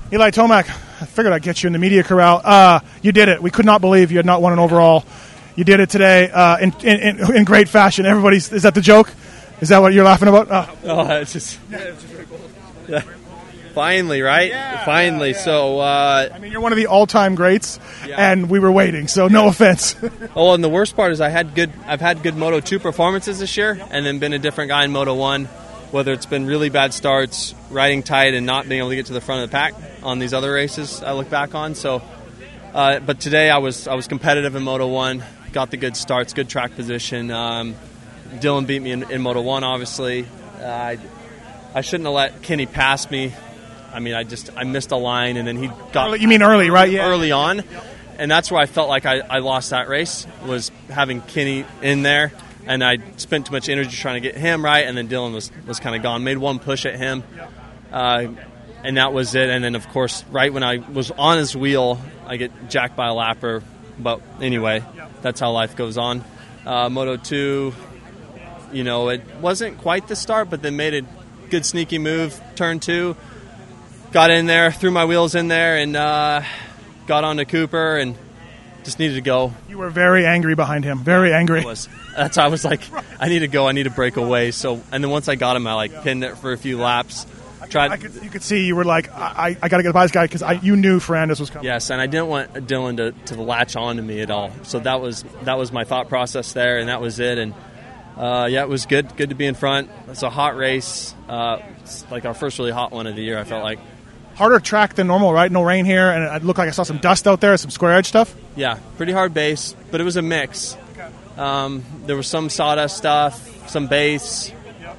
Eli Tomac, I figured I'd get you in the media corral. You did it. We could not believe you had not won an overall. You did it today in great fashion. Is that the joke? Is that what you're laughing about? It's just very cool. Yeah. Finally, right? Yeah. Finally. So, I mean, you're one of the all-time greats, and we were waiting. So, no offense. Oh, and the worst part is I've had good Moto 2 performances this year, and then been a different guy in Moto 1. Whether it's been really bad starts, riding tight, and not being able to get to the front of the pack on these other races, I look back on. So, but today I was competitive in Moto 1, got the good starts, good track position. Dylan beat me in Moto 1, obviously. I shouldn't have let Kenny pass me. I mean, I missed a line, and then he got... You mean early, right? Yeah. Early on. And that's where I felt like I lost that race, was having Kenny in there. And I spent too much energy trying to get him right, and then Dylan was kind of gone. Made one push at him, and that was it. And then, of course, right when I was on his wheel, I get jacked by a lapper. But anyway, that's how life goes on. Moto 2, it wasn't quite the start, but then made a good sneaky move, turn 2. Got in there, threw my wheels in there, and got onto Cooper, and just needed to go. You were very angry behind him, very angry. That's why I was like, I need to go, I need to break away. So, and then once I got him, I pinned it for a few laps. You could see you were like, I got to get by this guy because you knew Ferrandis was coming. Yes, and I didn't want Dylan to latch on to me at all. So that was my thought process there, and that was it. And it was good to be in front. It's a hot race. It's like our first really hot one of the year, I felt like. Harder track than normal, right? No rain here, and it looked like I saw some dust out there, some square edge stuff. Yeah, pretty hard base, but it was a mix. There was some sawdust stuff, some base.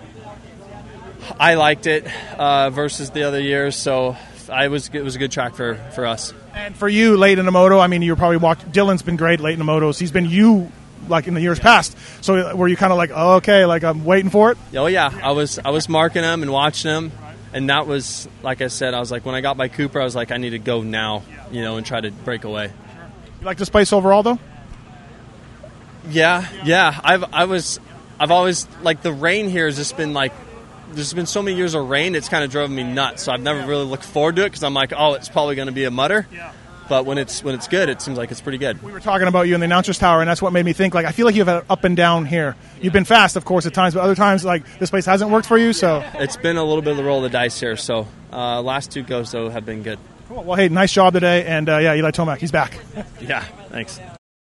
I liked it versus the other years, so it was a good track for us. And for you, late in the moto, I mean, you're probably Dylan's been great late in the motos. He's been in the years past. So were you kind of like, oh, okay, like I'm waiting for it? Oh yeah, I was marking him and watching him. And that was, like I said, I was like, when I got by Cooper, I was like, I need to go now, and try to break away. You like this place overall, though? Yeah. I've always, like, the rain here has just been like, there's been so many years of rain, it's kind of driven me nuts. So I've never really looked forward to it because I'm like, oh, it's probably going to be a mutter. Yeah. But when it's good, it seems like it's pretty good. We were talking about you in the announcer's tower, and that's what made me think, like, I feel like you've had up and down here. You've been fast, of course, at times, but other times, like, this place hasn't worked for you, so. It's been a little bit of the roll of the dice here, so last two goes, though, have been good. Cool. Well, hey, nice job today, and, Eli Tomac, he's back. Yeah, thanks.